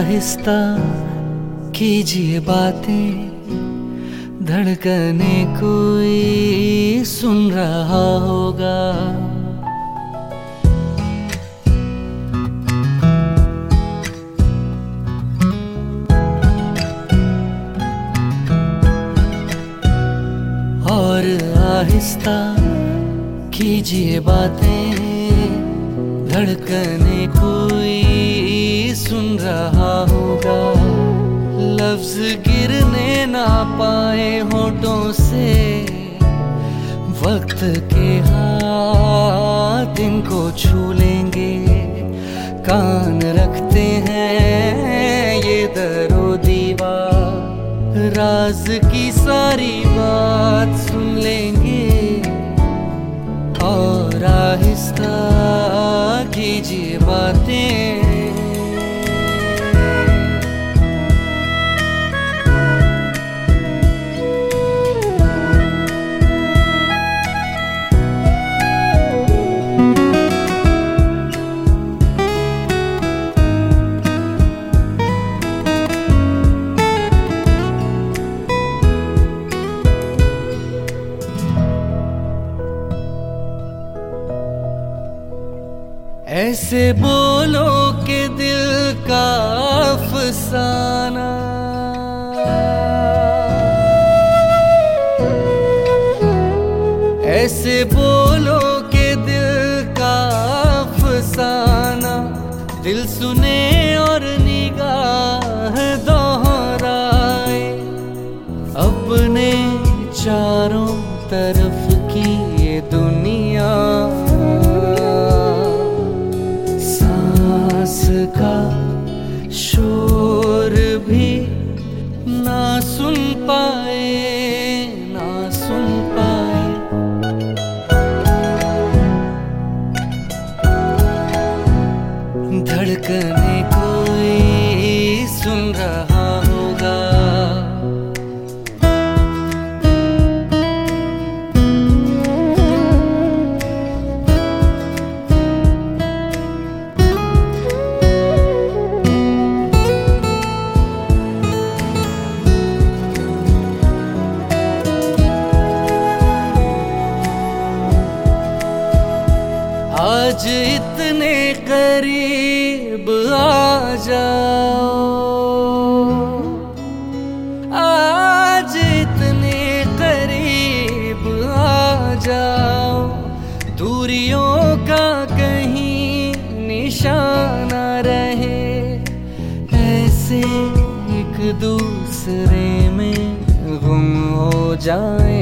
आहिस्ता कीजिए बातें, धड़कने कोई सुन रहा होगा। और आहिस्ता कीजिए बातें, धड़कने कोई सुन रहा होगा। लफ्ज गिरने ना पाए होठों से, वक्त के हाथ इनको छू लेंगे। कान रखते हैं ये दरो दीवार, राज की सारी बात सुन लेंगे। और आहिस्ता कीजिए बातें, ऐसे बोलो कि दिल का अफसाना, ऐसे बोलो कि दिल का अफसाना। दिल सुने और निगाह दोहराए, अपने चारों तरफ की ये दुनिया। का शोर भी ना सुन पाए, ना सुन पाए। धड़कने कोई सुन रहा होगा। आज इतने करीब आ जाओ, आज इतने करीब आ जाओ। दूरियों का कहीं निशाना रहे, ऐसे एक दूसरे में गुम हो जाए।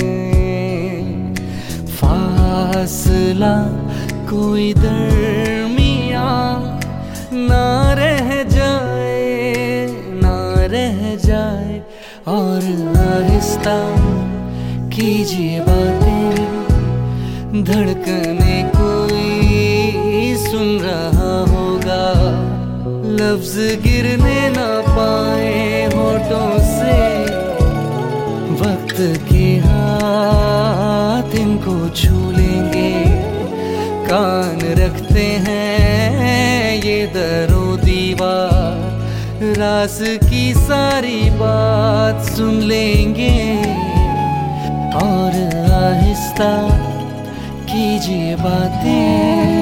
फासला कोई दरमिया ना रह जाए, ना रह जाए। और आहिस्ता कीजिए बातें, धड़कने कोई सुन रहा होगा। लफ्ज गिरने ना पाए होठों से, वक्त के हाथ इनको छू लेंगे। कान रखते हैं ये दरो दीवार, राज की सारी बात सुन लेंगे। और आहिस्ता कीजिए बातें।